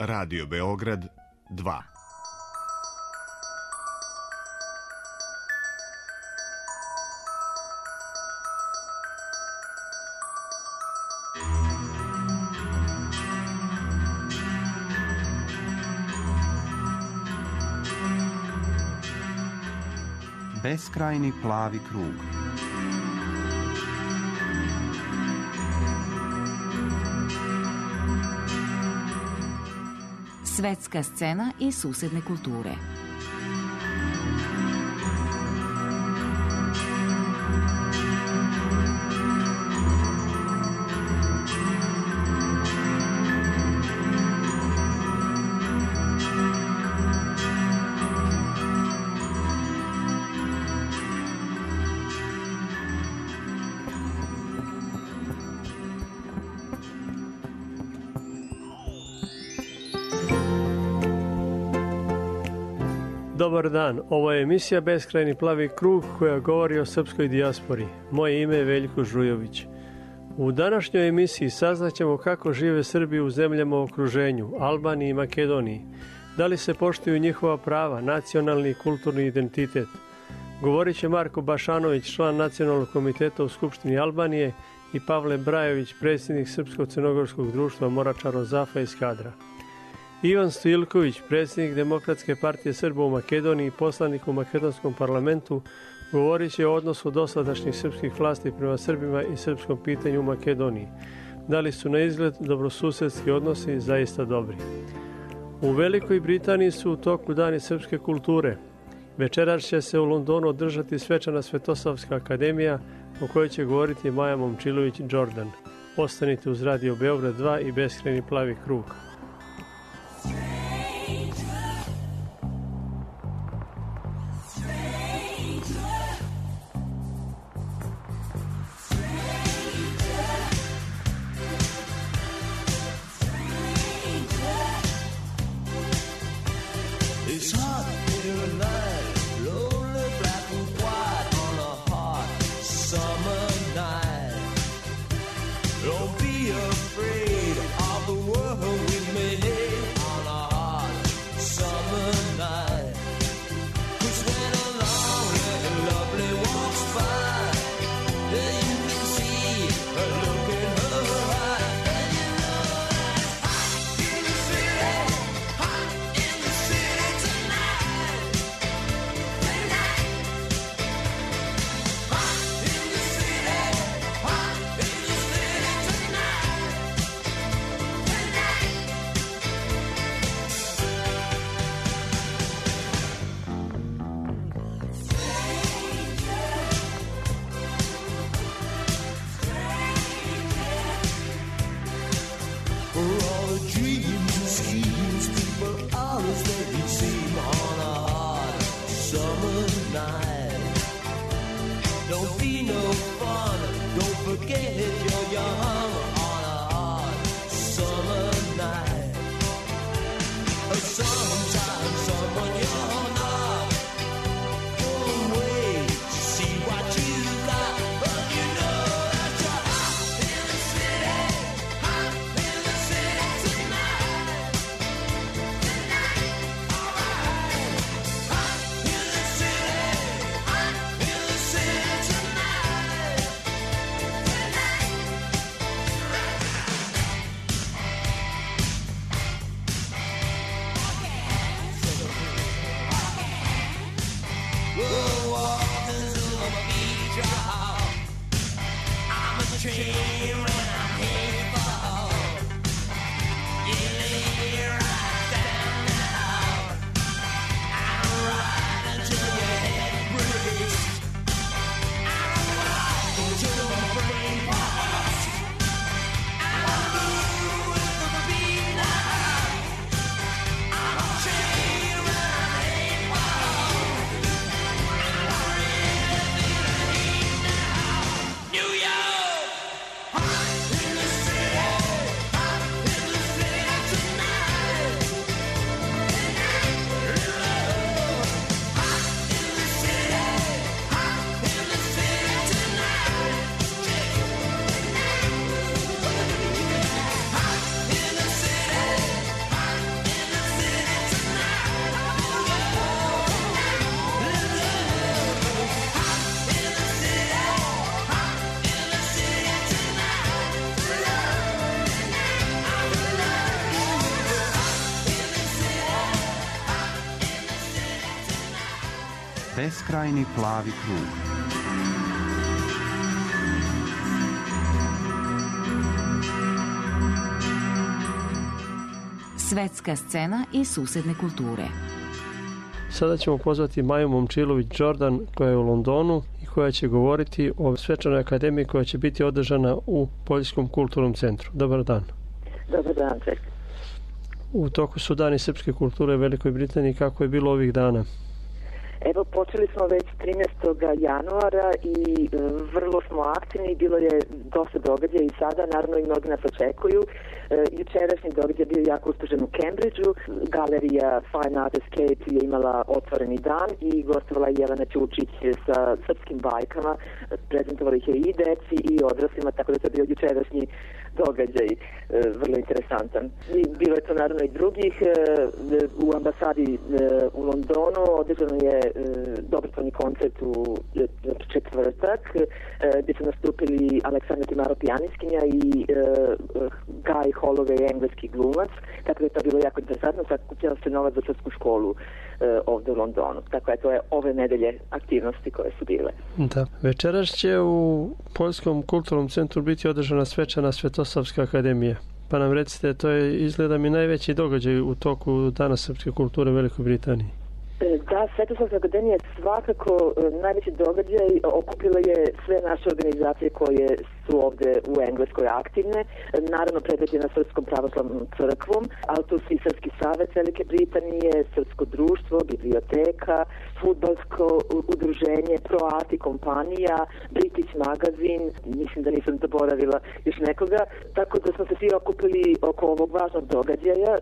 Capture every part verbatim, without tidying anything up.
Radio Beograd dva. Beskrajni plavi krug. Svetska scena i susedne kulture. Dobar dan, ovo je emisija Beskrajni plavi krug koja govori o srpskoj dijaspori. Moje ime je Veljko Žujović. U današnjoj emisiji saznaćemo kako žive Srbi u zemljama u okruženju, Albaniji i Makedoniji. Da li se poštuju njihova prava, nacionalni i kulturni identitet. Govorit će Marko Bašanović, član Nacionalnog komiteta u Skupštini Albanije, i Pavle Brajović, predsjednik Srpsko-crnogorskog društva Morača Zafa iz Skadra. Ivan Stojilković, predsjednik Demokratske partije Srba u Makedoniji i poslanik u makedonskom parlamentu, govorit će o odnosu dosadašnjih srpskih vlasti prema Srbima i srpskom pitanju u Makedoniji. Da li su na izgled dobrosusedski odnosi zaista dobri? U Velikoj Britaniji su u toku dani srpske kulture. Večeras će se u Londonu održati svečana Svetosavska akademija o kojoj će govoriti Maja Momčilović-Đordan. Ostanite uz Radio Beograd dva i Beskrajni plavi krug. Beskrajni plavi krug. Svetska scena i susedne kulture. Sada ćemo pozvati Maju Momčilović-Jordan koja je u Londonu i koja će govoriti o svečanoj akademiji koja će biti održana u Poljskom kulturnom centru. Dobar dan. Dobar dan, ček. U toku su dani srpske kulture u Velikoj Britaniji. Kako je bilo ovih dana? Evo, počeli smo već trinaestog januara i e, vrlo smo aktivni, bilo je dosta događaja i sada, naravno i mnogi nas očekuju. E, jučerašnji događaj bio jako uspešan u Cambridgeu, galerija Fine Art Escape je imala otvoreni dan i gostovala je Jelena Ćučić sa srpskim bajkama, prezentovali ih je i deci i odraslima, tako da to je bio jučerašnji događaj, e, vrlo interesantan. I bilo je to naravno i drugih, e, u ambasadi e, u Londonu održano je dobrotvorni koncert u četvrtak gdje su nastupili Aleksandra Timaro pijaniskinja i Guy Holloway, engleski glumac, tako da je to bilo jako interesantno. Sakupljala se novac za srpsku školu ovdje u Londonu. Tako je to je ove nedelje aktivnosti koje su bile. Da. Večeras će u Poljskom kulturnom centru biti održana svečana Svetosavska akademija. Pa nam recite, to je izgleda mi najveći događaj u toku Dana srpske kulture u Velikoj Britaniji. Da, Svetosavska akademija je svakako najveći događaj, okupila je sve naše organizacije koje su ovdje u Engleskoj aktivne, naravno predvođena Srpskom pravoslavnom crkvom, ali tu su i Srpski savez Velike Britanije, Srpsko društvo, biblioteka, fudbalsko udruženje, Proati kompanija, British magazin, mislim da nisam zaboravila još nekoga, tako da smo se svi okupili oko ovog važnog događaja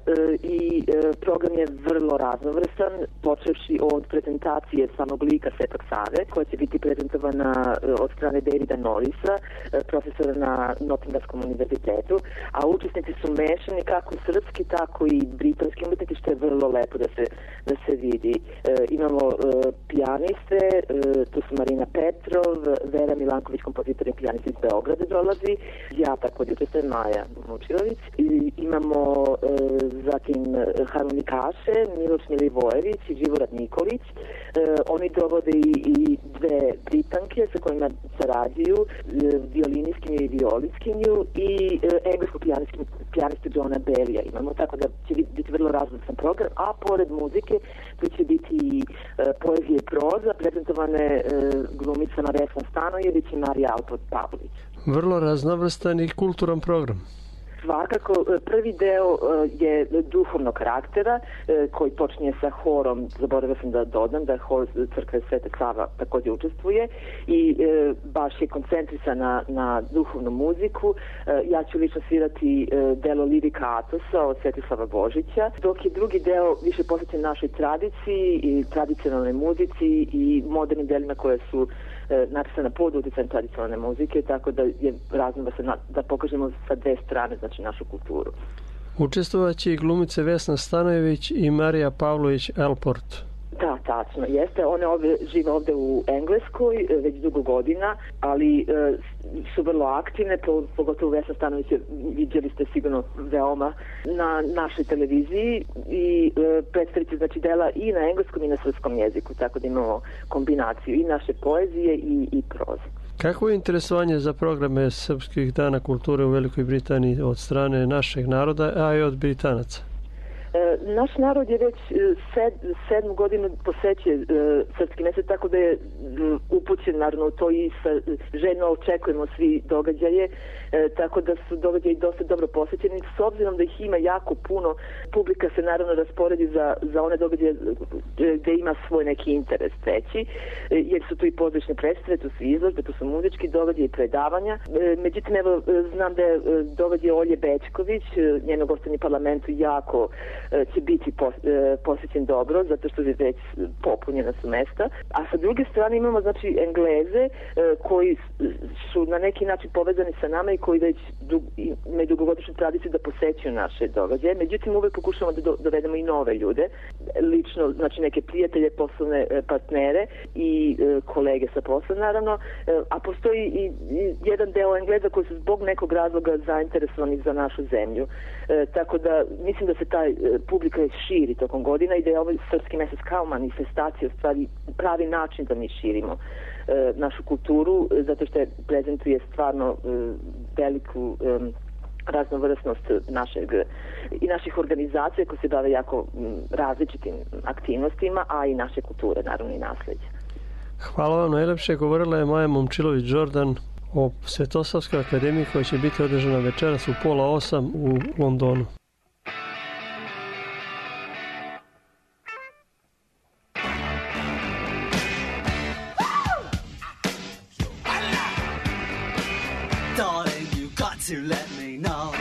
i program je vrlo raznovrsan, počevši od prezentacije samog lika Svetog Save, koja će biti prezentovana od strane Davida Norrisa, profesora na Nottinghamskom univerzitetu, a učesnici su mešani kako srpski, tako i britanski umetnici, što je vrlo lepo da se, da se vidi. E, imamo e, pijaniste, e, tu su Marina Petrov, Vera Milanković, kompozitor i pijanista iz Beograda dolazi, ja također učestvujem, Maja Momčilović, i imamo e, zatim harmonikaše, Miloš Milivojević i Živorad Nikolić. E, oni dovode i, i dve britanke sa kojima sarađuju, e, violiniskinju i violiskinju i e, englesku pijanistu Johna Bellija imamo, tako da će biti vrlo različan program, a pored muzike tu će biti i e, poezije i proza, prezentovane e, glumicama Vesna Stanojević i Marija Alpod-Pavlović. Vrlo raznovrstan i kulturan program. Svakako, prvi deo je duhovnog karaktera koji počinje sa horom, zaboravio sam da dodam da hor crkve Svete Sava također učestvuje i baš je koncentrisan na, na duhovnu muziku. Ja ću lično svirati delo Lirika Atosa od Svetislava Božića, dok je drugi deo više posvećen našoj tradiciji i tradicionalnoj muzici i modernim delima koje su napisana pod utjecajem tradicionalne muzike, tako da je razno da, se na, da pokažemo sa dve strane, znači našu kulturu. Učestvovaće i glumice Vesna Stanojević i Marija Pavlović Elport. Da, tačno, jeste. One ovdje, žive ovdje u Engleskoj već dugo godina, ali e, su vrlo aktivne, pogotovo Vesna Stanović, vidjeli ste sigurno veoma na našoj televiziji i e, predstaviti znači dela i na engleskom i na srpskom jeziku, tako da imamo kombinaciju i naše poezije i, i proze. Kako je interesovanje za programe srpskih dana kulture u Velikoj Britaniji od strane našeg naroda, a i od Britanaca? E, naš narod je već sed, sedmu godinu posećuje e, srpski mjesec, tako da je m, upućen naravno u to i sa željno očekujemo svi događaje, e, tako da su događaji dosta dobro posjećeni. S obzirom da ih ima jako puno, publika se naravno rasporedi za, za one događaje gdje ima svoj neki interes veći, e, jer su tu i pozorišne predstave, tu su izložbe, tu su muzički događaji i predavanja. E, međutim, evo, znam da je događaj Olje Bećković, njeno gostovanje u parlamentu jako će biti posjećen dobro, zato što je već popunjena su mesta. A sa druge strane imamo znači Engleze koji su na neki način povezani sa nama i koji već dug, imaju dugogodišnju tradiciju da posećuju naše događaje. Međutim, uvek pokušamo da dovedemo i nove ljude, lično, znači neke prijatelje, poslovne partnere i kolege sa posla, naravno. A postoji i jedan deo Engleza koji su zbog nekog razloga zainteresovani za našu zemlju. Tako da mislim da se taj publika je širi tokom godina i da je ovaj srpski mesec kao manifestacija u stvari pravi način da mi širimo e, našu kulturu, zato što je prezentuje stvarno e, veliku e, raznovrsnost našeg i naših organizacija koje se bave jako različitim aktivnostima, a i naše kulture, naravno i nasleđe. Hvala vam najlepše. Govorila je Maja Momčilović-Đordan o Svetosavskoj akademiji koja će biti održana večeras u pola osam u Londonu. To let me know,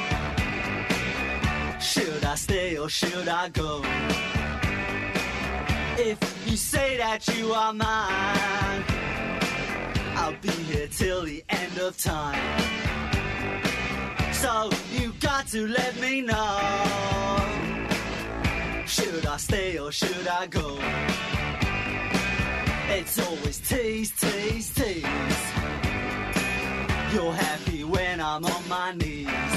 should I stay or should I go? If you say that you are mine, I'll be here till the end of time. So you got to let me know, should I stay or should I go? It's always tease, tease, tease. You're happy when I'm on my knees.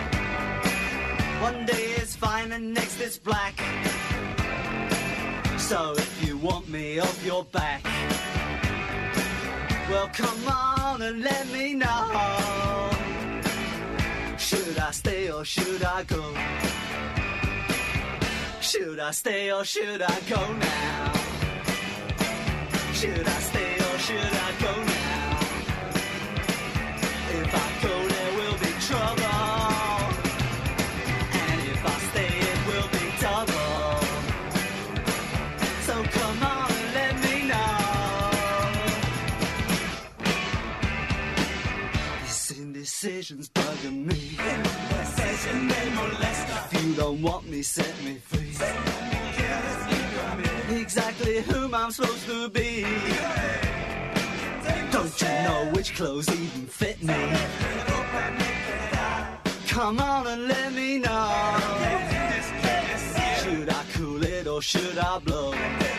One day it's fine and next it's black. So if you want me off your back, well come on and let me know, should I stay or should I go? Should I stay or should I go now? Should I stay or should I go now? If I go, there will be trouble, and if I stay, it will be double. So come on and let me know. This indecision's bugging me. If you don't want me, set me free. Exactly whom I'm supposed to be. Don't you know which clothes even fit me? Come on and let me know, should I cool it or should I blow?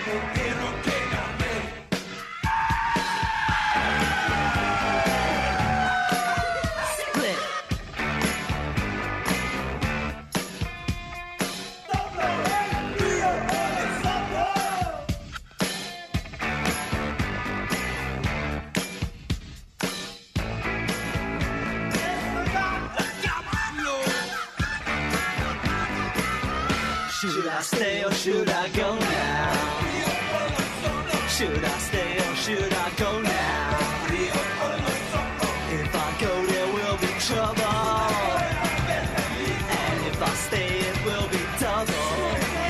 Split. Should I stay or should I go now? Should I stay or should I go now? If I go, there will be trouble, and if I stay, it will be double.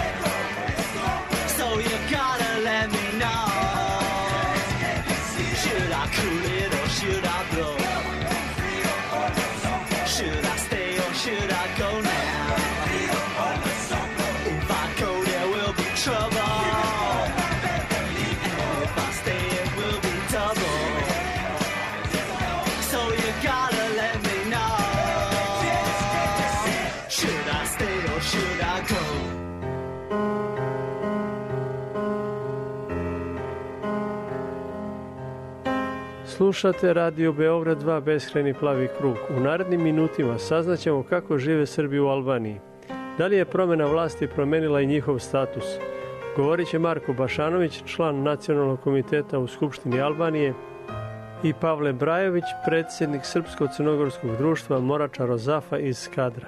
So you gotta let me know, should I cool it or should I blow? Should I stay or should I go now? Trouble, and if I stay, it will be double. So you gotta let me know, should I stay or should I go? Slušate Radio Beograd dva Beskrajni plavi krug. U narednim minutima saznaćemo kako žive Srbi u Albaniji. Da li je promjena vlasti promenila i njihov status? Govorit će Marko Bašanović, član Nacionalnog komiteta u Skupštini Albanije, i Pavle Brajović, predsjednik Srpsko-crnogorskog društva Morača Rozafa iz Skadra.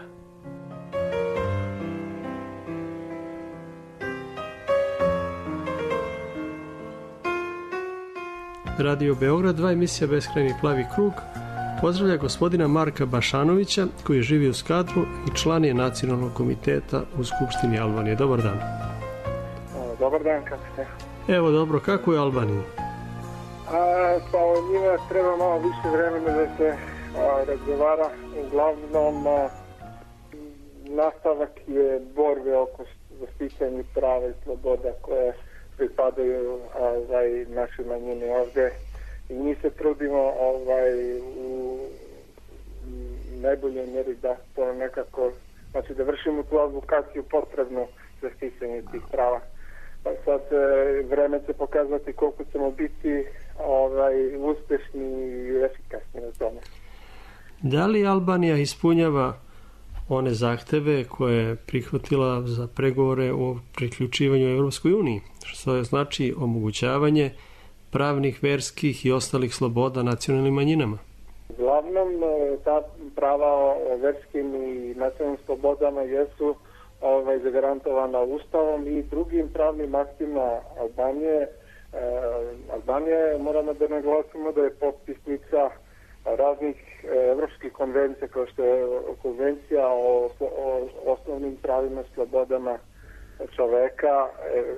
Radio Beograd dva, emisija Beskrajni plavi krug, pozdravlja gospodina Marka Bašanovića, koji živi u Skadru i član je Nacionalnog komiteta u Skupštini Albanije. Dobar dan. Dobar dan, kako ste? Evo dobro, kako je Albanija? A, pa o njima treba malo više vremena da se a, razgovara. Uglavnom, a, nastavak je borbe oko zaštićenja prava i sloboda koje pripadaju ovaj, našoj manjini ovdje. I mi se trudimo ovaj, u najboljoj mjeri da to nekako, znači da vršimo tu advokaciju potrebnu za sticanje tih prava. Pa sad vreme će pokazati koliko ćemo biti ovaj, uspješni i efikasni na tome. Da li Albanija ispunjava one zahteve koje je prihvatila za pregovore o priključivanju Evropskoj uniji, što znači omogućavanje pravnih, verskih i ostalih sloboda nacionalnim manjinama. Uglavnom, ta prava o verskim i nacionalnim slobodama jesu ovaj, zagarantovana Ustavom i drugim pravnim aktima Albanije. E, Albanija, moramo da naglasimo da je potpisnica raznih evropskih konvencija, kao što je konvencija o, o osnovnim pravima i slobodama čoveka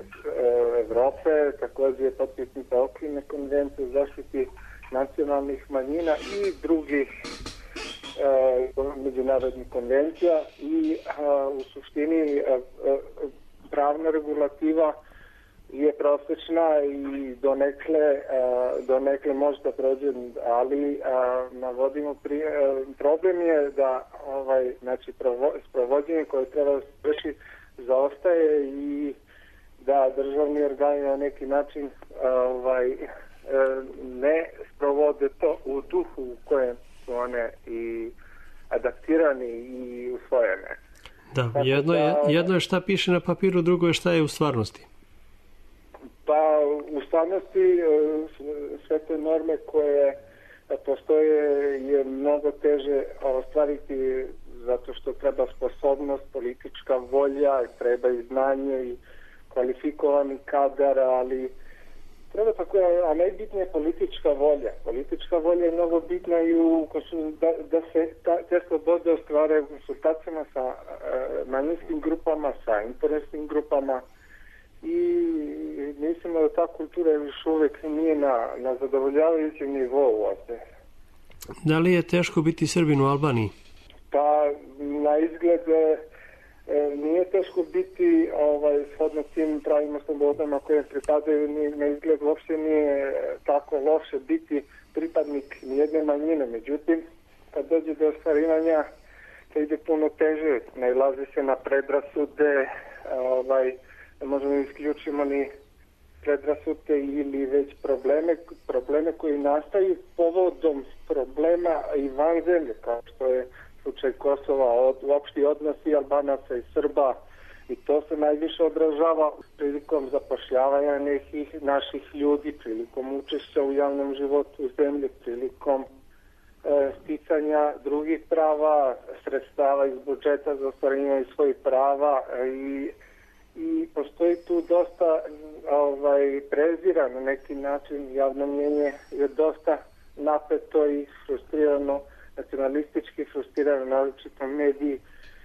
Evrope, također je potpisnica okvirne konvencije o zaštiti nacionalnih manjina i drugih e, međunarodnih konvencija i a, u suštini a, a, pravna regulativa je prosječna i donekle, a, donekle može da prođe, ali a, navodimo pri, a, problem je da ovaj, znači, provo, sprovođenje koje treba vršiti zaostaje i da državni organi na neki način ovaj, ne sprovode to u duhu u kojem su one i adaptirani i usvojene. Da, jedno je, jedno je šta piše na papiru, drugo je šta je u stvarnosti. Pa u stvarnosti sve te norme koje postoje je mnogo teže ostvariti zato što treba sposobnost, politička volja, treba i znanje i kvalifikovani kadar, ali treba tako, a najbitnija je politička volja. Politička volja je mnogo bitna i u, da, da se ta, te slobode ostvare u konsultacijama sa uh, manjinskim grupama, sa interesnim grupama i mislim da ta kultura još uvijek nije na, na zadovoljavajućem nivou ovdje. Da li je teško biti Srbin u Albaniji? Pa na izgled e, nije teško biti ovaj, shodno tim pravima slobodama koje pripadaju, ni, na izgled uopšte nije tako loše biti pripadnik nijedne manjine. Međutim, kad dođe do ostvarivanja, to ide puno teže, nailazi se na predrasude, ovaj, ne možemo isključimo ni predrasude ili već probleme, probleme koji nastaju povodom problema i van zemlje, kao što je slučaj Kosova, od, uopšti odnosi Albanaca i Srba, i to se najviše odražava prilikom zapošljavanja nekih naših ljudi, prilikom učešća u javnom životu zemlje, prilikom e, sticanja drugih prava, sredstava iz budžeta za ostvarivanje svojih prava e, i, i postoji tu dosta ovaj, prezira na neki način, javno mnjenje je dosta napeto i frustrirano, nacionalistički frustrirano, naročito mediji.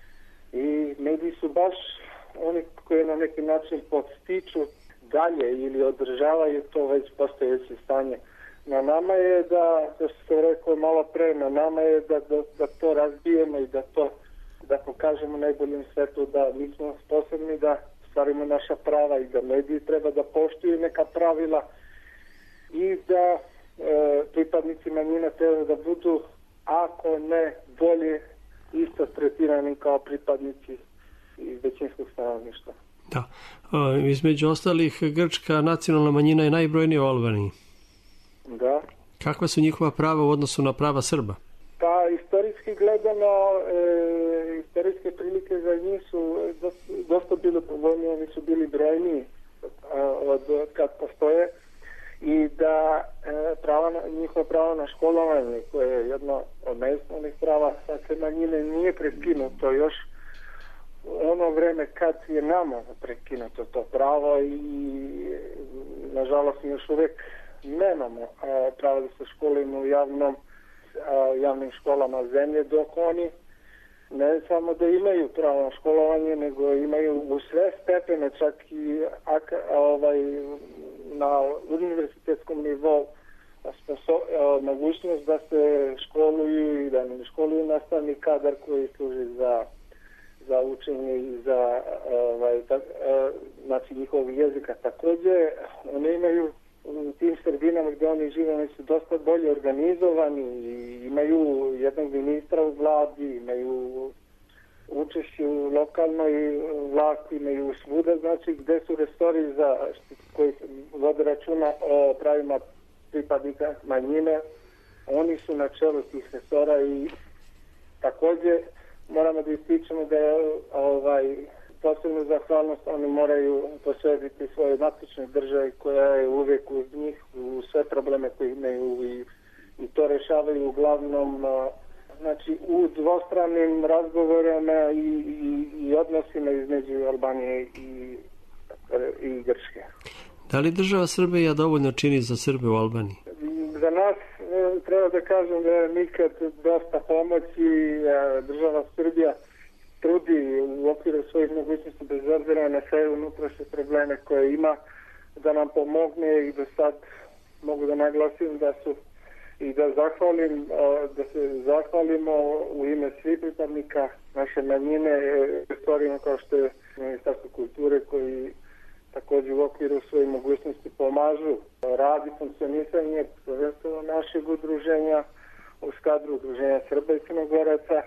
I mediji su baš oni koji na neki način podstiču dalje ili održavaju to već postojeće stanje. Na nama je da, da što se rekao malo pre, na nama je da, da, da to razbijemo i da to da pokažemo najboljem svetu da mi smo sposobni da stvarimo naša prava i da mediji treba da poštuju neka pravila i da e, pripadnici manjina treba da budu, ako ne bolje, isto tretirani kao pripadnici iz većinskog stanovništva. Da. E, između ostalih, grčka nacionalna manjina je najbrojnija u Albaniji. Da. Kakva su njihova prava u odnosu na prava Srba? Pa, istorijski gledano, e, istorijske prilike za njih su dosta, dosta bile povoljnije, oni su bili brojniji od kad postoje, i da e, prava na, njihova prava na školovanje, koje je jedno od najosnovnih prava svake manjine, nije prekinuto još ono vreme kad je nama prekinuto to pravo i nažalost mi još uvijek nemamo a, pravo da se školimo u javnom, a, javnim školama zemlje, dok oni ne samo da imaju pravo na školovanje, nego imaju u sve stepene, čak i ak, ovaj, na univerzitetskom nivou mogućnost da se školuju i da ne školuju nastavni kadar koji služi za, za učenje i za ovaj, tak, znači njihovog jezika. Također, oni imaju u tim sredinama gdje oni žive, oni su dosta bolje organizovani i imaju jednog ministra u vladi, imaju učešće u lokalnoj vlasti, imaju svuda, znači gdje su resori za koji vode računa o pravima pripadnika manjine, oni su na čelu tih resora i također moramo da ističemo da je ovaj, posebnu zahvalnost oni moraju posvetiti svojoj matičnoj državi koja je uvijek uz njih, u sve probleme koje imaju i, i to rešavaju uglavnom znači, u dvostranim razgovorima i, i, i odnosima između Albanije i, i Grčke. Da li država Srbija dovoljno čini za Srbe u Albaniji? Za nas treba da kažem da je nikad dosta pomoći. Država Srbija trudi u okviru svojih mogućnosti bez obzira na sve unutrašnje probleme koje ima da nam pomogne i do sad mogu da naglasim da su i da zahvalim, da se zahvalimo u ime svih pripadnika naše manjine stvarima kao što je Ministarstvo kulture koji također u okviru svojih mogućnosti pomažu rad i funkcionisanje prvenstveno našeg udruženja u skadru udruženja Srba i Crnogoraca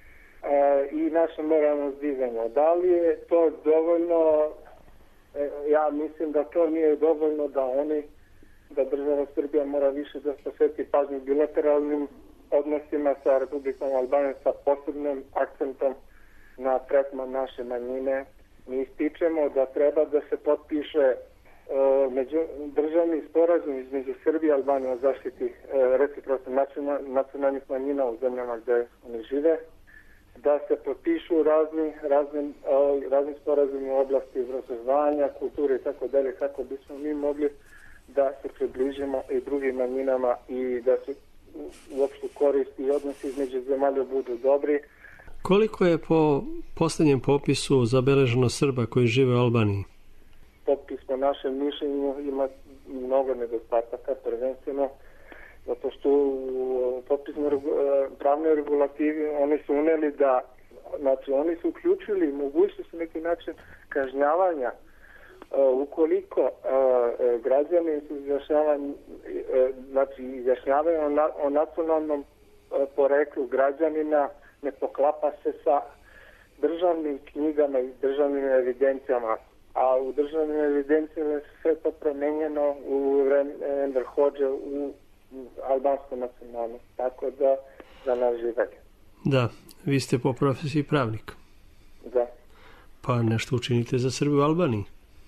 i naše moralno zdizanje. Da li je to dovoljno? Ja mislim da to nije dovoljno, da oni da država Srbija mora više da posveti pažnju bilateralnim odnosima sa Republikom Albanijom sa posebnim akcentom na tretman naše manjine. Mi ističemo da treba da se potpiše uh, među, državni sporazum između Srbije i Albanije o zaštiti uh, reciprocnih nacionalnih manjina u zemljama gde oni žive, da se potpišu razni, razni, uh, razni sporazumi u oblasti obrazovanja, kulture i tako dalje, kako bismo mi mogli da se približimo i drugim manjinama i da se uopšte koristi i odnosi između zemalja budu dobri. Koliko je po posljednjem popisu zabeleženo Srba koji žive u Albaniji? Popis po našem mišljenju ima mnogo nedostataka, prvenstveno zato što u popisnoj pravnoj regulativi oni su uneli da, znači oni su uključili mogućnost na neki način kažnjavanja uh, ukoliko uh, građani su izjašnjavaju, uh, znači izjašnjavaju o, na, o nacionalnom uh, poreklu građanina ne poklapa se sa državnim knjigama i državnim evidencijama, a u državnim evidencijama je sve to promenjeno u Enver Hodže u albansku nacionalnost, tako da za nas živanje. Da, vi ste po profesiji pravnik. Da. Pa nešto učinite za Srbiju u Albaniji?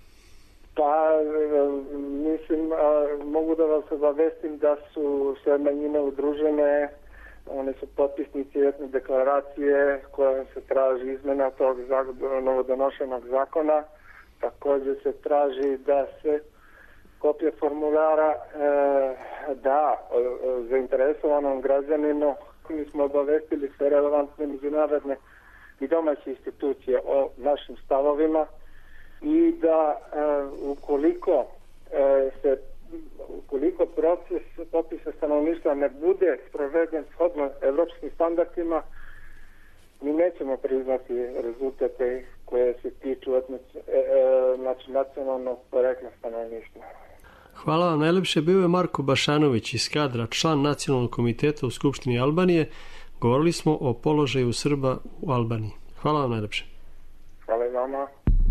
Pa, mislim, mogu da vas obavestim da su sve manjine udružene. One su potpisnici jedne deklaracije kojom se traži izmena tog novodonošenog zakona. Također se traži da se kopija formulara e, da e, zainteresovanom građaninu. Mi smo obavestili sve relevantne međunarodne i domaće institucije o našim stavovima i da e, ukoliko e, se ukoliko proces popisa stanovništva ne bude sproveden shodno evropskim standardima, mi nećemo priznati rezultate koje se tiču e, e, znači nacionalnog porekla stanovništva. Hvala vam najlepše. Bio je Marko Bašanović iz kadra, član Nacionalnog komiteta u Skupštini Albanije. Govorili smo o položaju Srba u Albaniji. Hvala vam najlepše. Hvala i vama.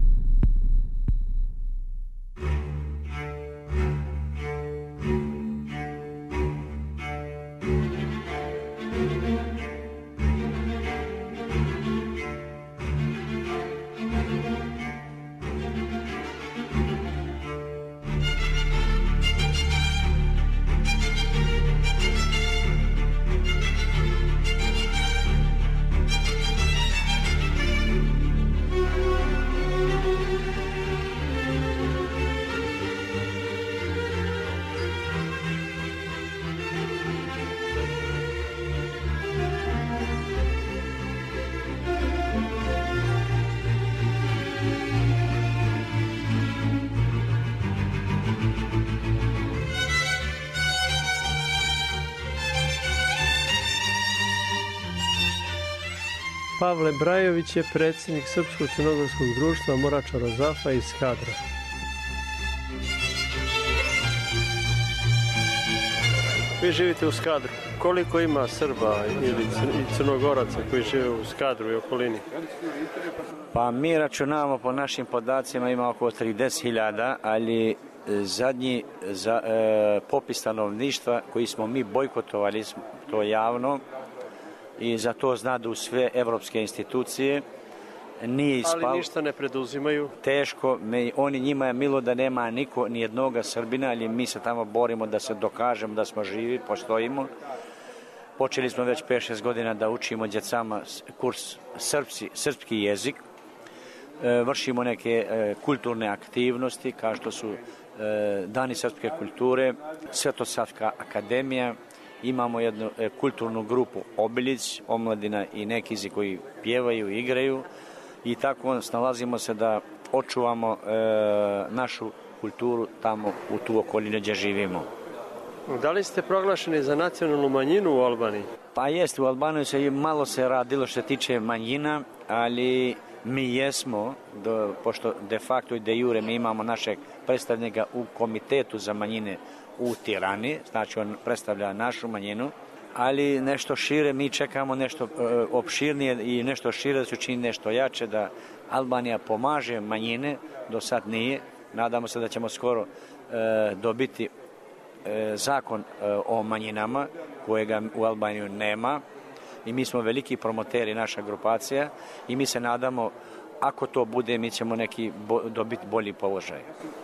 Pavle Brajović je predsjednik Srpsko-crnogorskog društva Morača Rozafa iz Skadra. Vi živite u Skadru. Koliko ima Srba ili Crnogoraca koji žive u Skadru i okolini? Pa mi računamo po našim podacima ima oko trideset hiljada, ali zadnji za, e, popis stanovništva koji smo mi bojkotovali to javno, i za to znadu sve evropske institucije. Nije ispal. Ali ništa ne preduzimaju. Teško, me, oni njima je milo da nema niko, ni jednoga Srbina, ali mi se tamo borimo da se dokažemo da smo živi, postojimo. Počeli smo već pet šest godina da učimo djecama kurs srpski, srpski jezik. E, vršimo neke e, kulturne aktivnosti kao što su e, Dani srpske kulture, Svetosavska akademija. Imamo jednu e, kulturnu grupu Obilić, omladina i nekizi koji pjevaju i igraju. I tako snalazimo se da očuvamo e, našu kulturu tamo u tu okolinu gdje živimo. Da li ste proglašeni za nacionalnu manjinu u Albaniji? Pa jest, u Albaniji se malo se radilo što se tiče manjina, ali mi jesmo, do, pošto de facto i de jure mi imamo našeg predstavnika u komitetu za manjine u Tirani, znači on predstavlja našu manjinu, ali nešto šire, mi čekamo nešto e, opširnije i nešto šire da se učini nešto jače, da Albanija pomaže manjine, do sad nije. Nadamo se da ćemo skoro e, dobiti e, zakon e, o manjinama, kojega u Albaniju nema i mi smo veliki promoteri, naša grupacija, i mi se nadamo, ako to bude, mi ćemo neki bo, dobiti bolji položaj.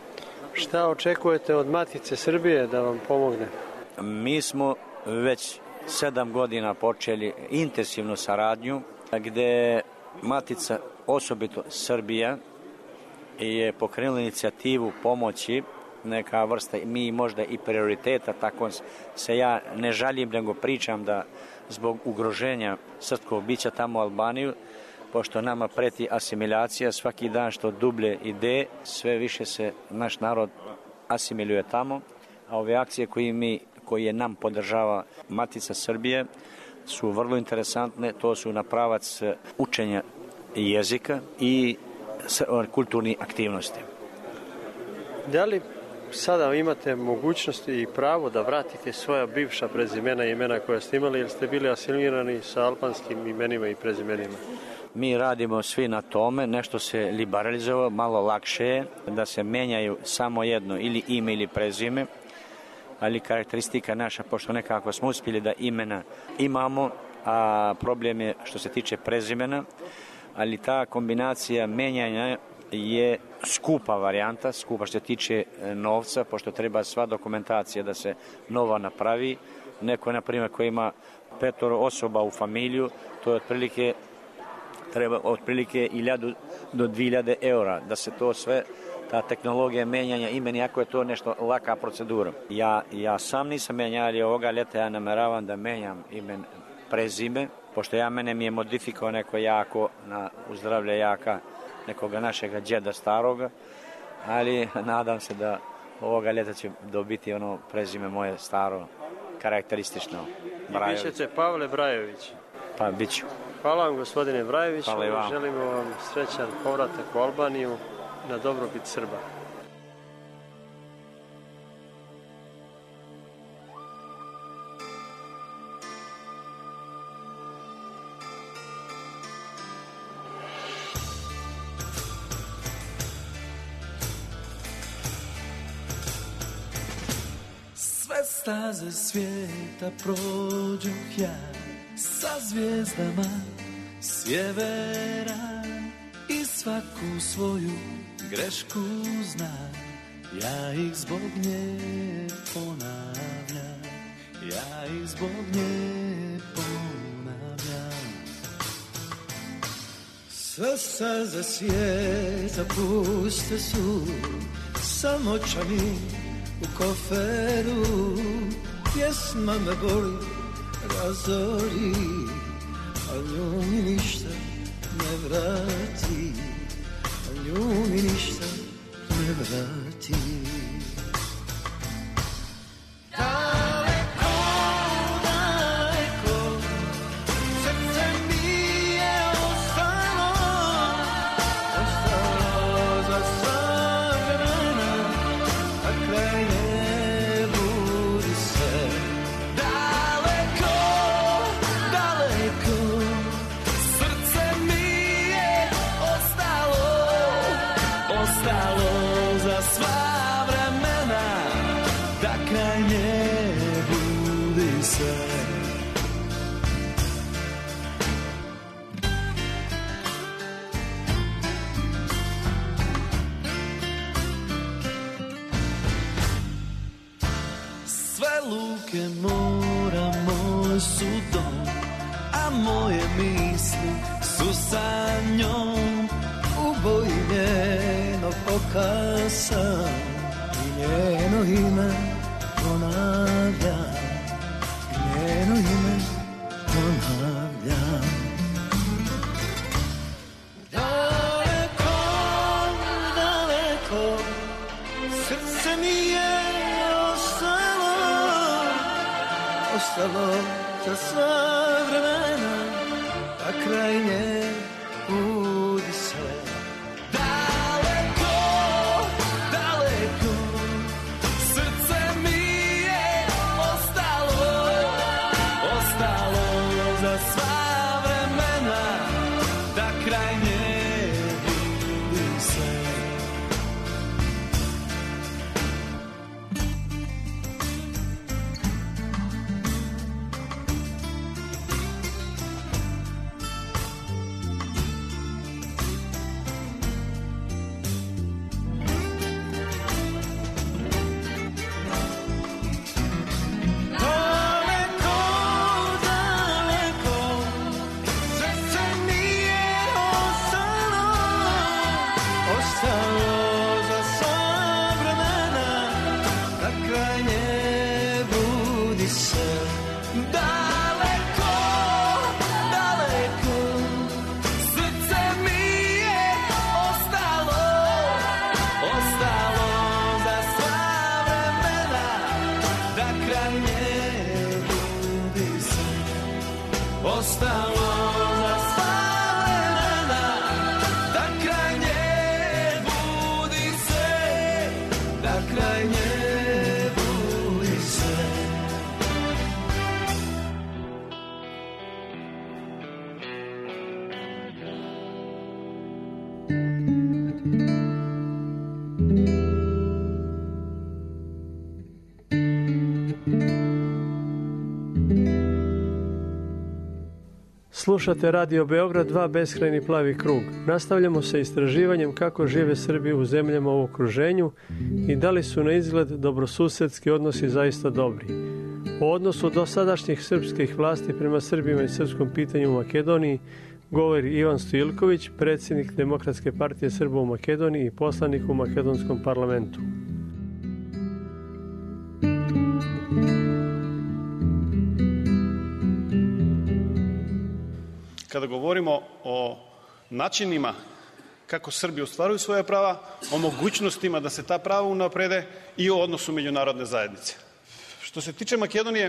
Šta očekujete od Matice Srbije da vam pomogne? Mi smo već sedam godina počeli intenzivnu saradnju gdje Matica, osobito Srbija, je pokrenula inicijativu pomoći, neka vrsta, mi možda i prioriteta, tako se ja ne žalim nego pričam da zbog ugroženja srpskog bića tamo u Albaniju, pošto nama preti asimilacija, svaki dan što dublje ide, sve više se naš narod asimiluje tamo, a ove akcije koje mi koje nam podržava Matica Srbije su vrlo interesantne, to su na pravac učenja jezika i kulturnih aktivnosti. Da li sada imate mogućnosti i pravo da vratite svoja bivša prezimena i imena koja ste imali, jer ste bili asimilirani sa albanskim imenima i prezimenima? Mi radimo svi na tome, nešto se liberalizovalo, malo lakše je da se menjaju samo jedno ili ime ili prezime, ali karakteristika naša, pošto nekako smo uspjeli da imena imamo, a problem je što se tiče prezimena, ali ta kombinacija menjanja je skupa varijanta, skupa što se tiče novca, pošto treba sva dokumentacija da se nova napravi. Neko, na primjer, koji ima petoro osoba u familiju, to je otprilike, treba otprilike hiljadu do dvije hiljade eura, da se to sve, ta tehnologija menjanja imena, jako je to nešto laka procedura. Ja, ja sam nisam menjao, ali ovoga ljeta ja nameravam da menjam imen prezime, pošto ja mene mi je modifikao neko jako, na uzdravlje jaka, nekoga našega djeda staroga, ali nadam se da ovoga ljeta će dobiti ono prezime moje staro, karakteristično. I bićete Pavle Brajović. Pa bit ću. Hvala vam, gospodine Brajović. Hvala i vam. Želimo vam srećan povratak u Albaniju na dobrobit Srba. Sve staze svijeta prođoh ja, sa zvijezdama sjevera, i svaku svoju grešku znam, ja ih zbog nje ponavljam, ja ih zbog nje ponavljam. Sve staze svijeta puste su, samo očami u koferu, pjesma me boli, razori, a nju mi ništa ne vrati, a nju mi ništa ne vrati. Daleko, daleko, srce mi je ostalo, ostalo za sva vremena, a kraj ne budi se. Daleko, daleko, srce mi je ostalo, ostalo za sva vremena, da kraj nje budi se. rijeke mora moj su dom, a moje misli su sa njom. U boji njenog oka sam i njeno ime ponavljam, i njeno ime ponavljam. Daleko, daleko, srce mi je ostalo, ostalo za sva vremena, a kraj nje budi se. Daleko, daleko, srce mi je ostalo, ostalo za sva vremena, da kraj nje budi se. Daleko, daleko, srce mi je ostalo, ostalo za sva vremena, da kraj nje budi se. Daleko, daleko, srce mi je ostalo, ostalo za sva vremena, da kraj nje budi se. Ostalo za sva vremena, da kraj nje budi se, da kraj nje budi se. Slušate Radio Beograd dva Beskrajni plavi krug. Nastavljamo sa istraživanjem kako žive Srbi u zemljama u okruženju i da li su na izgled dobrosusedski odnosi zaista dobri. O odnosu dosadašnjih srpskih vlasti prema Srbima i srpskom pitanju u Makedoniji govori Ivan Stojilković, predsjednik Demokratske partije Srba u Makedoniji i poslanik u makedonskom parlamentu. Kada govorimo o načinima kako Srbi ostvaruju svoja prava, o mogućnostima da se ta prava unaprede i o odnosu međunarodne zajednice. Što se tiče Makedonije,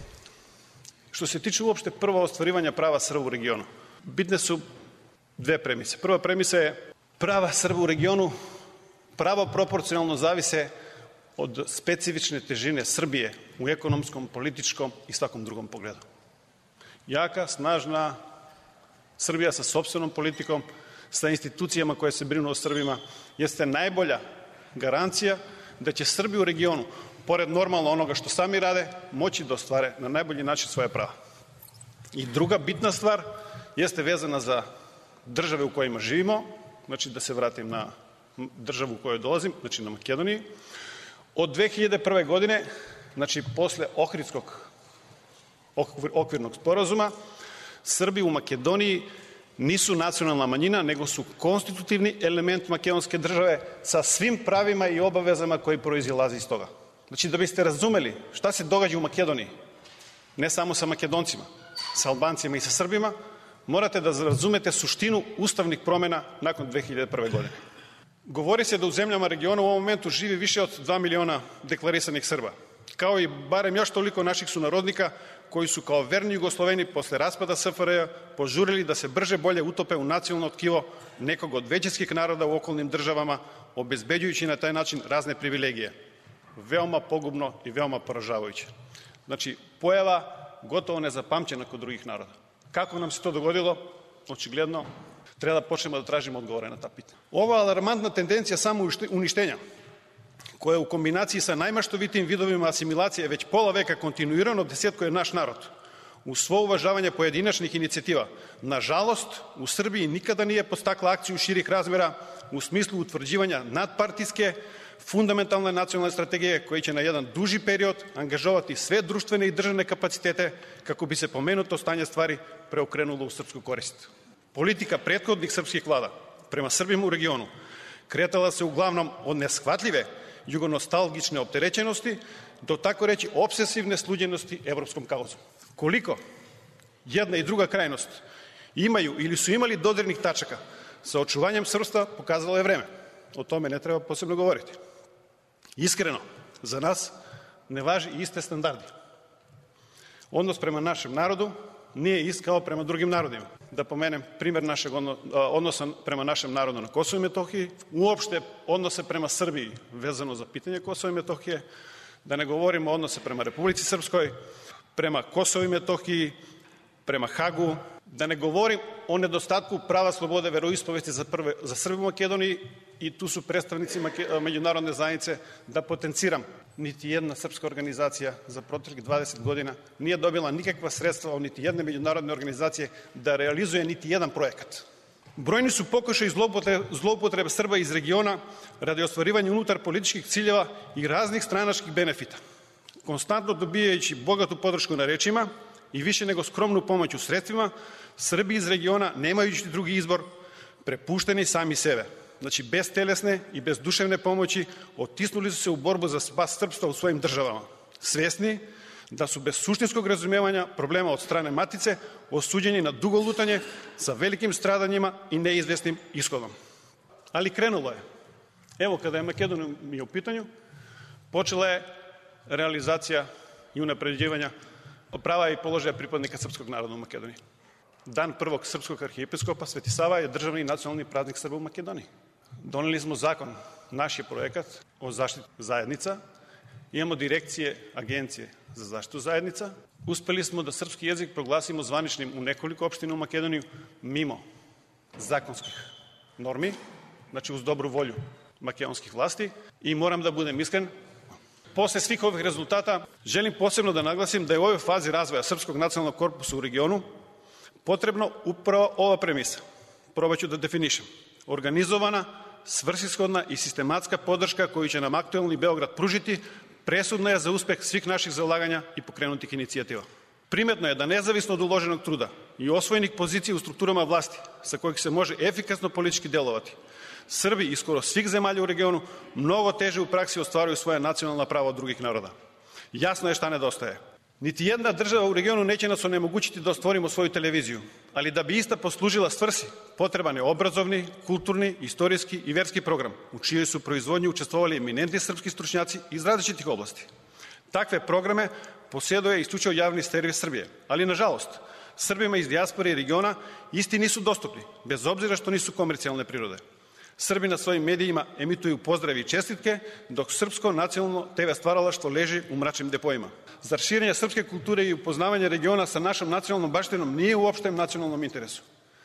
što se tiče uopšte prvo ostvarivanja prava Srba u regionu, bitne su dve premise. Prva premisa je prava Srba u regionu pravo proporcionalno zavise od specifične težine Srbije u ekonomskom, političkom i svakom drugom pogledu. Jaka, snažna Srbija sa sopstvenom politikom, sa institucijama koje se brinu o Srbima, jeste najbolja garancija da će Srbi u regionu, pored normalno onoga što sami rade, moći da ostvare na najbolji način svoje prava. I druga bitna stvar jeste vezana za države u kojima živimo, znači da se vratim na državu u kojoj dolazim, znači na Makedoniji. Od dve hiljade prve. godine, znači posle Ohridskog okvirnog sporazuma, Srbi u Makedoniji nisu nacionalna manjina, nego su konstitutivni element makedonske države sa svim pravima i obavezama koji proizilaze iz toga. Znači, da biste razumeli šta se događa u Makedoniji, ne samo sa Makedoncima, sa Albancima i sa Srbima, morate da razumete suštinu ustavnih promjena nakon dve hiljade prve. godine. Govori se da u zemljama regiona u ovom momentu živi više od dva miliona deklarisanih Srba, kao i barem još toliko naših sunarodnika koji su kao verni Jugosloveni posle raspada S F R J požurili da se brže bolje utope u nacionalno tkivo nekog od većinskih naroda u okolnim državama, obezbeđujući na taj način razne privilegije. Veoma pogubno i veoma poražavajuće. Znači, pojava gotovo nezapamćena kod drugih naroda. Kako nam se to dogodilo? Očigledno, treba da počnemo da tražimo odgovore na ta pitanja. Ova alarmantna tendencija samo uništenja, koja u kombinaciji sa najmaštovitijim vidovima asimilacije već pola veka kontinuirano desetkuje naš narod, uz svo uvažavanje pojedinačnih inicijativa, nažalost, u Srbiji nikada nije podstakla akciju širih razmera u smislu utvrđivanja nadpartijske, fundamentalne nacionalne strategije koji će na jedan duži period angažovati sve društvene i državne kapacitete kako bi se pomenuto stanje stvari preokrenulo u srpsku korist. Politika prethodnih srpskih vlada prema Srbima u regionu kretala se uglavnom od neshvatljive jugonostalgične opterećenosti do tako reći obsesivne sluđenosti evropskom kauzom. Koliko jedna i druga krajnost imaju ili su imali dodirnih tačaka sa očuvanjem srpstva pokazalo je vreme. O tome ne treba posebno govoriti. Iskreno, za nas ne važi iste standardi. Odnos prema našem narodu nije ist kao prema drugim narodima. Da pomenem primjer našeg odnosa prema našem narodu na Kosovu i Metohiji, uopšte odnose prema Srbiji vezano za pitanje Kosova i Metohije, da ne govorimo odnose prema Republici Srpskoj, prema Kosovu i Metohiji, prema Hagu, da ne govorim o nedostatku prava slobode veroispovesti za, prve, za Srbe u Makedoniji i tu su predstavnici međunarodne zajednice, da potenciram. Niti jedna srpska organizacija za proteklih dvadeset godina nije dobila nikakva sredstva od niti jedne međunarodne organizacije da realizuje niti jedan projekat. Brojni su pokušaji zloupotrebe Srba iz regiona radi ostvarivanja unutar političkih ciljeva i raznih stranačkih benefita, konstantno dobijajući bogatu podršku na rečima i više nego skromnu pomoć u sredstvima, Srbi iz regiona, nemajući drugi izbor, prepušteni sami sebe. Znači, bez telesne i bez duševne pomoći, otisnuli su se u borbu za spas srpstva u svojim državama, svesni da su bez suštinskog razumevanja problema od strane matice osuđeni na dugo lutanje sa velikim stradanjima i neizvesnim ishodom. Ali krenulo je. Evo, kada je Makedonija u pitanju, počela je realizacija i unapređivanja prava i položaja pripadnika srpskog naroda u Makedoniji. Dan prvog srpskog arhijepiskopa Sveti Sava je državni i nacionalni praznik Srba u Makedoniji. Doneli smo zakon, naš je projekat o zaštiti zajednica, imamo direkcije, agencije za zaštitu zajednica. Uspeli smo da srpski jezik proglasimo zvaničnim u nekoliko opština u Makedoniju mimo zakonskih normi, znači uz dobru volju makedonskih vlasti i moram da budem iskren, posle svih ovih rezultata želim posebno da naglasim da je u ovoj fazi razvoja srpskog nacionalnog korpusa u regionu potrebno upravo ova premisa. Probat ću da definišem. Organizovana, svrsishodna i sistematska podrška koju će nam aktuelni Beograd pružiti presudna je za uspeh svih naših zalaganja i pokrenutih inicijativa. Primetno je da nezavisno od uloženog truda i osvojenih pozicija u strukturama vlasti sa kojih se može efikasno politički delovati, Srbi iz skoro svih zemalja u regionu mnogo teže u praksi ostvaruju svoje nacionalna prava od drugih naroda. Jasno je šta nedostaje. Niti jedna država u regionu neće nas onemogućiti da stvorimo svoju televiziju, ali da bi ista poslužila svrsi, potreban je obrazovni, kulturni, istorijski i verski program, u čijoj su proizvodnji učestvovali eminentni srpski stručnjaci iz različitih oblasti. Takve programe posjeduje isključivo javni servis Srbije, ali nažalost, Srbima iz dijaspore i regiona isti nisu dostupni, bez obzira što nisu komercijalne prirode. Srbi na svojim medijima emituju pozdravi i čestitke, dok srpsko nacionalno te ve stvaralaštvo leži u mračnim depoima. Zar širenje srpske kulture i upoznavanje regiona sa našom nacionalnom baštinom nije u opštem nacionalnom interesu?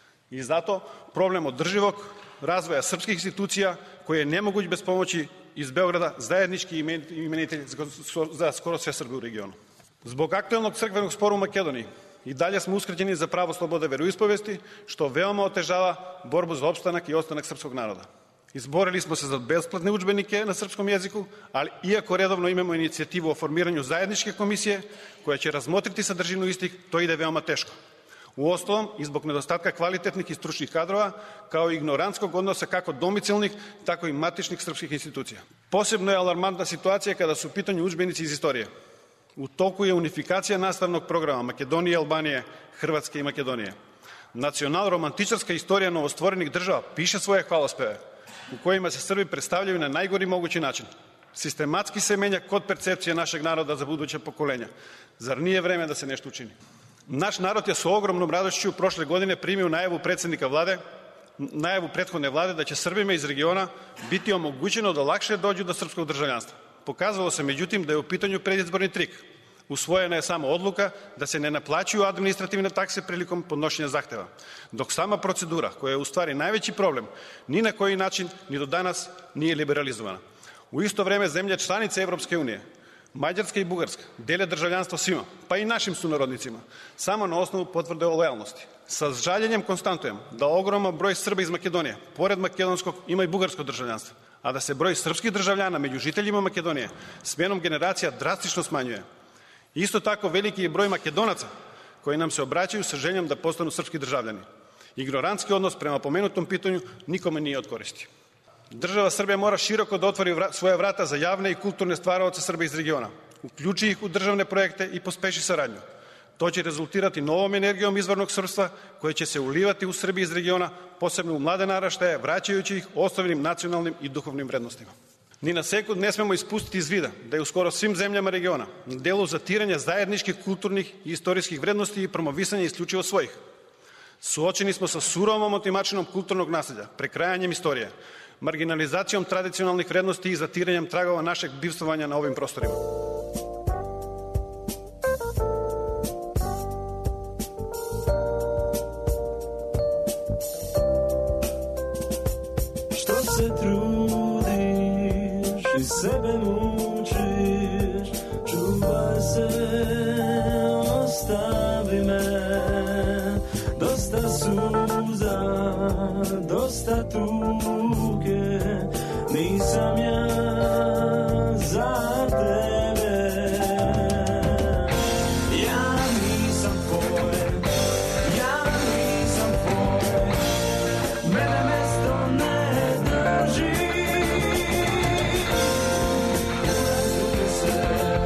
I zato problem održivog razvoja srpskih institucija, koje je nemoguć bez pomoći iz Beograda, zajednički imenitelj za skoro sve Srbe u regionu. Zbog aktuelnog crkvenog spora u Makedoniji i dalje smo uskraćeni za pravo slobode veroispovesti, što veoma otežava borbu za opstanak i ostanak srpskog naroda. Izborili smo se za besplatne udžbenike na srpskom jeziku, ali iako redovno imamo inicijativu o formiranju zajedničke komisije koja će razmotriti sadržinu istih, to ide veoma teško. Uostalom, i zbog nedostatka kvalitetnih i stručnih kadrova, kao i ignorantskog odnosa kako domicilnih, tako i matičnih srpskih institucija. Posebno je alarmantna situacija kada su u pitanju udžbenici iz istorije. U toku je unifikacija nastavnog programa Makedonije, Albanije, Hrvatske i Makedonije. Nacional-romantičarska istorija novostvorenih država piše svoje hvalospeve, u kojima se Srbi predstavljaju na najgori mogući način. Sistematski se menja kod percepcije našeg naroda za buduće pokolenja. Zar nije vreme da se nešto učini? Naš narod je sa ogromnom radošću prošle godine primio najavu predsednika vlade, najavu prethodne vlade da će Srbima iz regiona biti omogućeno da lakše dođu do srpskog državljanstva. Pokazalo se, međutim, da je u pitanju predizborni trik. Usvojena je samo odluka da se ne naplaćuju administrativne takse prilikom podnošenja zahteva, dok sama procedura, koja je u stvari najveći problem, ni na koji način, ni do danas nije liberalizovana. U isto vreme zemlje članice Evropske unije Mađarska i Bugarska dele državljanstvo svima, pa i našim sunarodnicima, samo na osnovu potvrde o lojalnosti. Sa žaljenjem konstatujem da ogroman broj Srba iz Makedonije, pored makedonskog, ima i bugarsko državljanstvo, a da se broj srpskih državljana među žiteljima Makedonije smenom generacija drastično smanjuje. Isto tako veliki je broj Makedonaca koji nam se obraćaju sa željom da postanu srpski državljani. Ignorantski odnos prema pomenutom pitanju nikome nije od koristi. Država Srbija mora široko da otvori vra, svoja vrata za javne i kulturne stvaraoce Srba iz regiona, uključi ih u državne projekte i pospeši saradnju. To će rezultirati novom energijom izvornog srpstva koje će se ulivati u Srbiji iz regiona, posebno u mlade naraštaje, vraćajući ih osnovnim nacionalnim i duhovnim vrednostima. Ni na sekund ne smemo ispustiti iz vida da je u skoro svim zemljama regiona na delu zatiranja zajedničkih kulturnih i istorijskih vrednosti i promovisanja isključivo svojih. Suočeni smo sa surovom otimačinom kulturnog nasljeđa, prekrajanjem istorije, marginalizacijom tradicionalnih vrednosti i zatiranjem tragova našeg bivstvovanja na ovim prostorima. Što se trudiš i sebe mučiš, čuvaj se, ostavi me. Dosta suza, dosta tuge, nisam ja za tebe. Ja nisam tvoj, ja nisam tvoj, mene mesto ne drži. Urazuj se,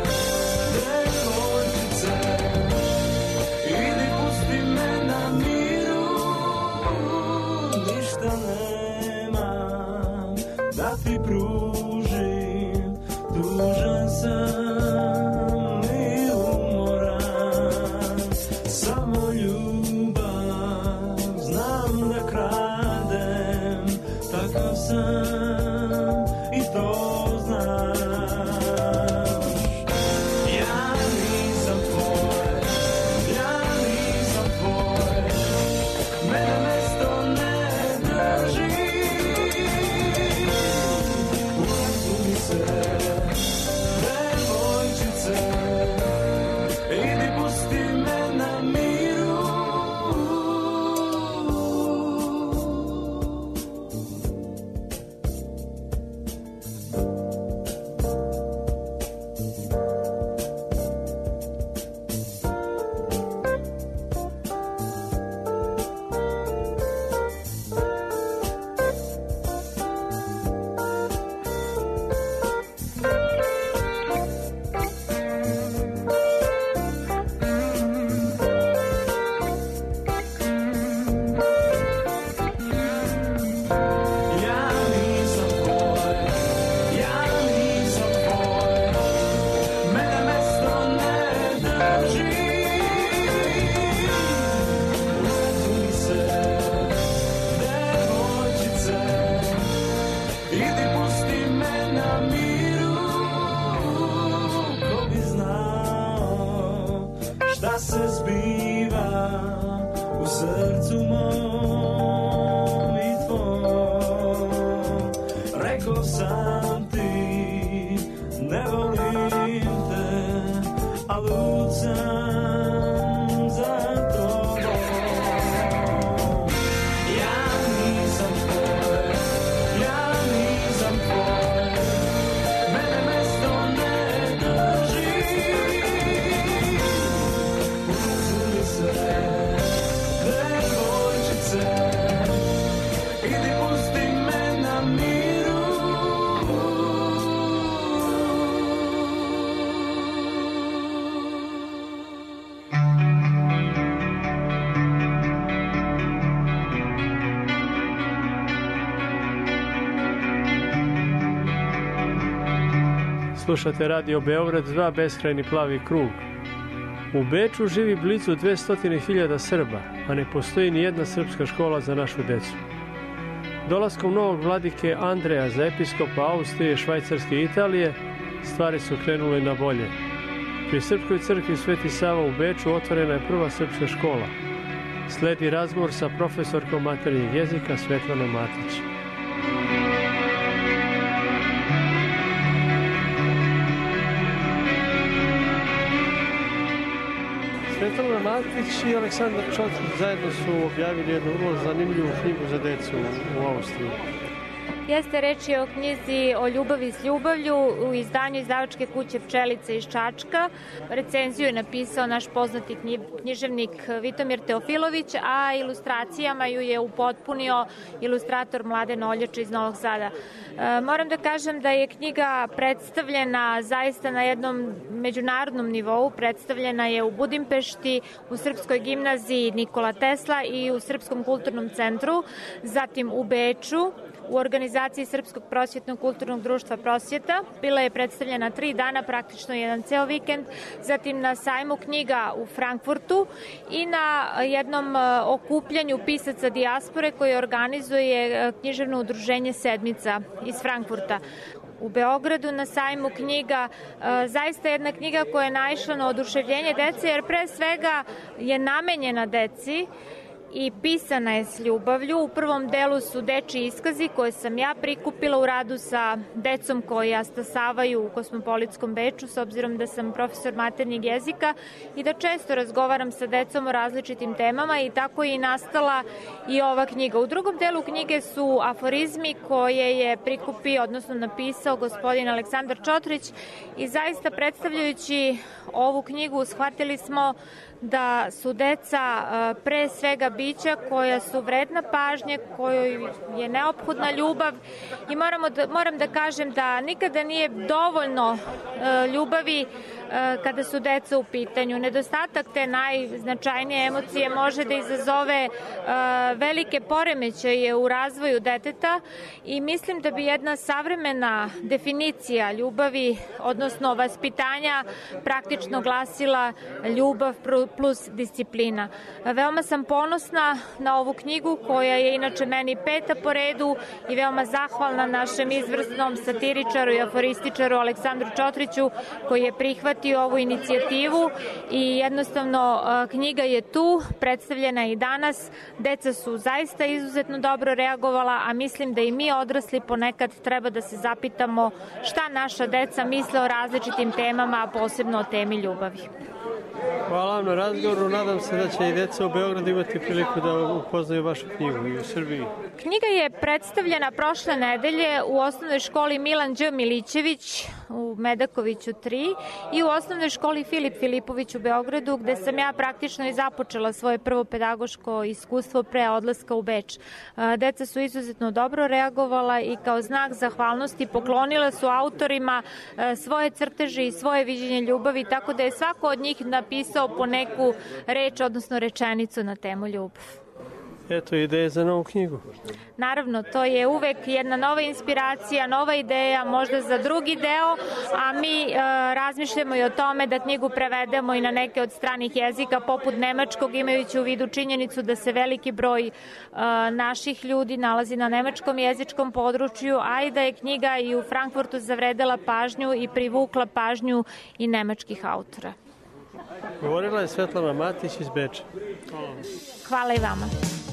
devojčice, idi pusti me na miru. Ništa nemam da ti pružim, dužan sam i umoran. Samo ljubav znam da kradem, takav sam i to znaš. Ja nisam tvoj, ja nisam tvoj, mene mesto ne drži. Urazuj se, devojčice, idi pusti me na miru. Ja nisam tvoj, ja nisam tvoj, mene mesto ne drži. Urazuj se, devojčice, idi pusti me na miru. Ko bi znao šta se zbiva u srcu mom i tvom. Rekao sam ti, ne volim te, a lud sam za tobom. Ja nisam tvoj, ja nisam tvoj, mene mesto ne drži. Urazuj se, devojčice, idi pusti me na miru. Slušate Radio Beograd dva, beskrajni plavi krug. U Beču živi blizu dvesta hiljada Srba, a ne postoji ni jedna srpska škola za našu decu. Dolaskom novog vladike Andreja za episkopa Austrije, Švajcarske i Italije, stvari su krenule na bolje. Pri Srpskoj crkvi Sveti Sava u Beču otvorena je prva srpska škola. Sledi razgovor sa profesorkom maternjeg jezika Svetlanom Matić. Svetlana Matić i Aleksandar Čotrić zajedno su objavili jednu vrlo zanimljivu knjigu za decu u Austriji. Jeste, reč je o knjizi O ljubavi s ljubavlju u izdanju izdavačke kuće Pčelice iz Čačka. Recenziju je napisao naš poznati književnik Vitomir Teofilović, a ilustracijama ju je upotpunio ilustrator Mladen Oljača iz Novog Sada. E, moram da kažem da je knjiga predstavljena zaista na jednom međunarodnom nivou. Predstavljena je u Budimpešti, u Srpskoj gimnaziji Nikola Tesla i u Srpskom kulturnom centru, zatim u Beču, u organizaciji Srpskog prosvjetnog kulturnog društva Prosvjeta. Bila je predstavljena tri dana, praktično jedan ceo vikend, zatim na sajmu knjiga u Frankfurtu i na jednom okupljanju pisaca dijaspore koje organizuje književno udruženje Sedmica iz Frankfurta. U Beogradu na sajmu knjiga, zaista jedna knjiga koja je naišla na oduševljenje dece, jer pre svega je namenjena deci i pisana je s ljubavlju. U prvom delu su dečiji iskazi koje sam ja prikupila u radu sa decom koja stasavaju u Kosmopolitskom Beču, s obzirom da sam profesor maternjeg jezika i da često razgovaram sa decom o različitim temama, i tako je i nastala i ova knjiga. U drugom delu knjige su aforizmi koje je prikupio, odnosno napisao gospodin Aleksandar Čotrić, i zaista predstavljajući ovu knjigu shvatili smo da su deca pre svega bića koja su vredna pažnje, kojoj je neophodna ljubav, i moramo da, moram da kažem da nikada nije dovoljno ljubavi kada su deca u pitanju. Nedostatak te najznačajnije emocije može da izazove velike poremećaje u razvoju deteta, i mislim da bi jedna savremena definicija ljubavi, odnosno vaspitanja, praktično glasila ljubav plus disciplina. Veoma sam ponosna na ovu knjigu, koja je inače meni peta po redu, i veoma zahvalna našem izvrsnom satiričaru i aforističaru Aleksandru Čotriću, koji je prihvatio ovu inicijativu, i jednostavno knjiga je tu, predstavljena i danas. Deca su zaista izuzetno dobro reagovala, a mislim da i mi odrasli ponekad treba da se zapitamo šta naša deca misle o različitim temama, a posebno o temi ljubavi. Hvala vam na razgovoru. Nadam se da će i deca u Beogradu imati priliku da upoznaju vašu knjigu i u Srbiji. Knjiga je predstavljena prošle nedelje u osnovnoj školi Milan Đ. Milićević u Medakoviću tri i u osnovnoj školi Filip Filipović u Beogradu, gde sam ja praktično i započela svoje prvo pedagoško iskustvo pre odlaska u Beč. Deca su izuzetno dobro reagovala i kao znak zahvalnosti poklonila su autorima svoje crteže i svoje viđenje ljubavi, tako da je svako od njih napisao po neku reč, odnosno rečenicu na temu ljubav. Eto ideje za novu knjigu. Naravno, to je uvek jedna nova inspiracija, nova ideja, možda za drugi deo, a mi e, razmišljamo i o tome da knjigu prevedemo i na neke od stranih jezika, poput nemačkog, imajući u vidu činjenicu da se veliki broj e, naših ljudi nalazi na nemačkom jezičkom području, a i da je knjiga i u Frankfurtu zavredela pažnju i privukla pažnju i nemačkih autora. Govorila je Svetlana Matić iz Beča. Hvala i vama.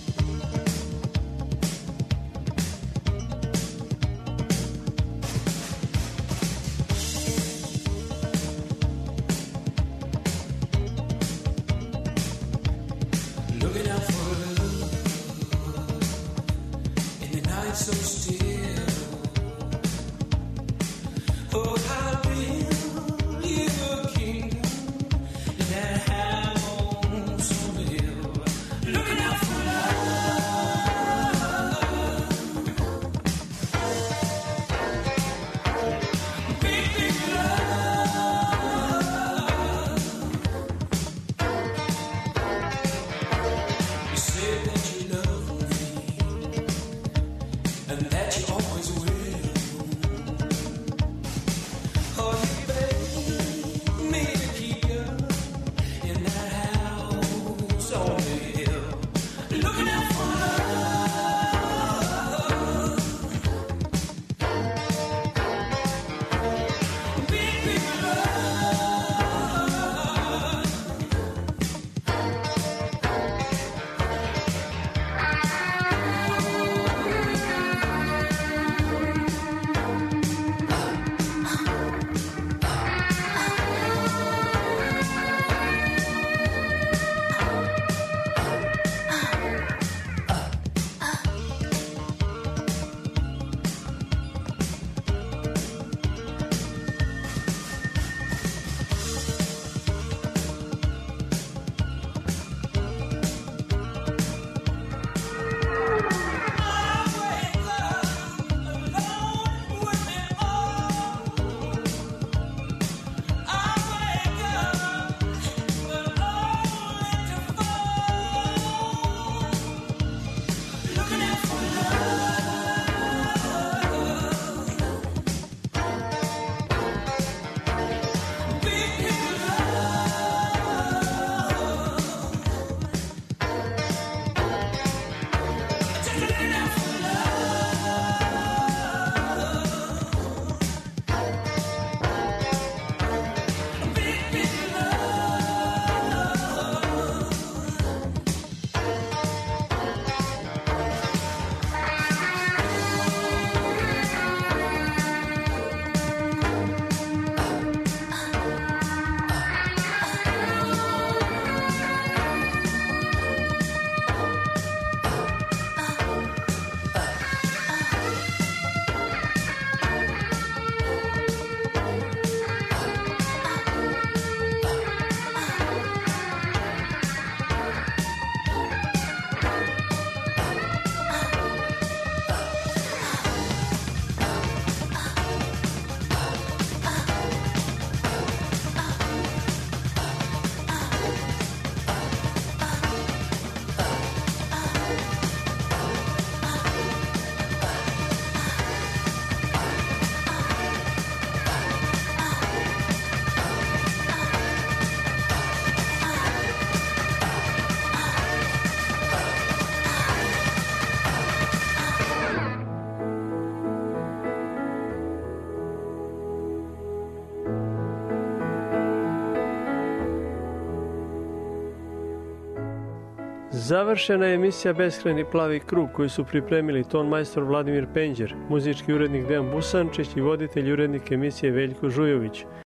So still, oh, how build you a kingdom that has so little. Looking out for love, big, big love. You said that you love me, and that you always will. Završena je emisija Beskrajni plavi krug koju su pripremili ton majstor Vladimir Penđer, muzički urednik Dejan Busančić i voditelj urednik emisije Veljko Žujović.